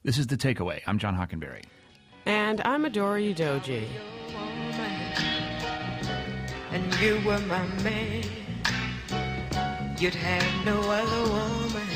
This is The Takeaway. I'm John Hockenberry. And I'm Adora Udoji. And you were my man. You'd have no other woman.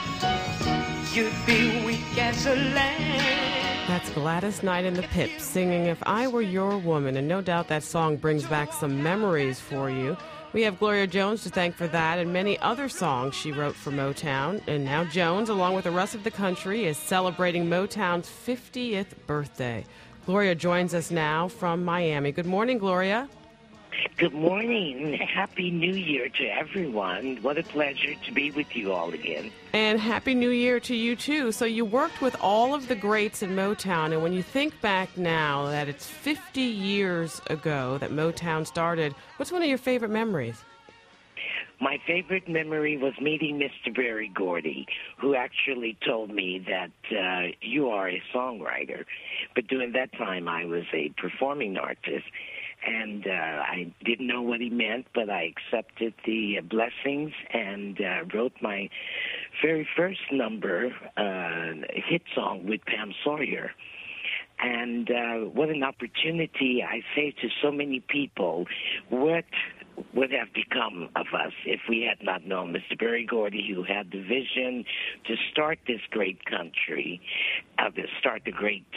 You'd be weak as a lamb. That's Gladys Knight and the Pips singing If I Were Your Woman, and no doubt that song brings back some memories for you. We have Gloria Jones to thank for that and many other songs she wrote for Motown. And now Jones, along with the rest of the country, is celebrating Motown's 50th birthday. Gloria joins us now from Miami. Good morning, Gloria. Good morning. Happy New Year to everyone. What a pleasure to be with you all again. And Happy New Year to you, too. So you worked with all of the greats in Motown, and when you think back now that it's 50 years ago that Motown started, what's one of your favorite memories? My favorite memory was meeting Mr. Berry Gordy, who actually told me that you are a songwriter. But during that time, I was a performing artist. And I didn't know what he meant, but I accepted the blessings and wrote my very first number, hit song with Pam Sawyer. And what an opportunity, I say to so many people, what would have become of us if we had not known Mr. Berry Gordy, who had the vision to start this great country, to start the great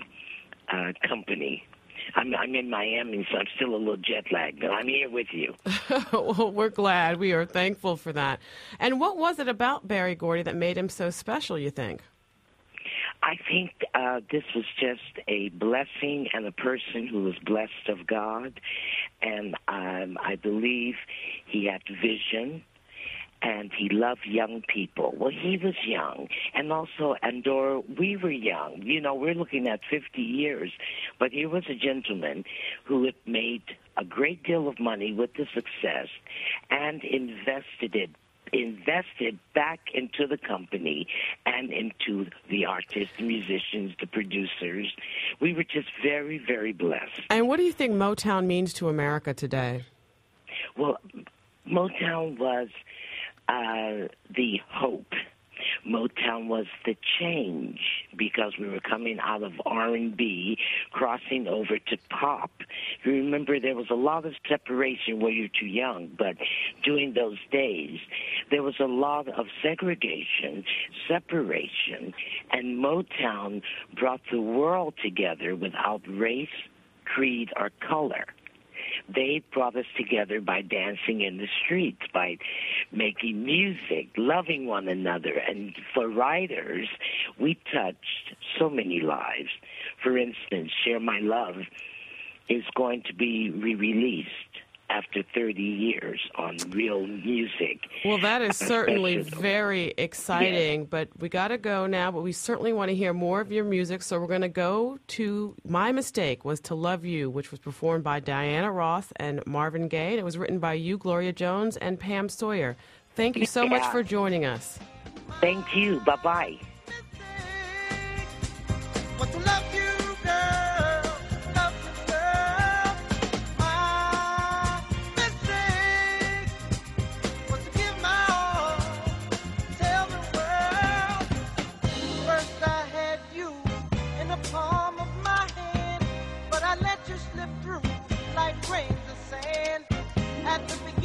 company. I'm in Miami, so I'm still a little jet-lagged, but I'm here with you. Well, we're glad. We are thankful for that. And what was it about Berry Gordy that made him so special, you think? I think this was just a blessing and a person who was blessed of God. And I believe he had vision. And he loved young people. Well, he was young. And also, Andorra, we were young. You know, we're looking at 50 years. But he was a gentleman who had made a great deal of money with the success and invested back into the company and into the artists, the musicians, the producers. We were just very, very blessed. And what do you think Motown means to America today? Well, Motown was the hope. Motown was the change because we were coming out of R&B, crossing over to pop. You remember there was a lot of separation where you're too young, but during those days, there was a lot of segregation, separation, and Motown brought the world together without race, creed, or color. They brought us together by dancing in the streets, by making music, loving one another. And for writers, we touched so many lives. For instance, Share My Love is going to be re-released after 30 years on Real Music. Well, that is certainly very exciting, yeah. But we got to go now, but we certainly want to hear more of your music, so we're going to go to My Mistake Was to Love You, which was performed by Diana Ross and Marvin Gaye, and it was written by you, Gloria Jones, and Pam Sawyer. Thank you so much for joining us. Thank you. Bye-bye. Slip through like grains of sand at the beginning.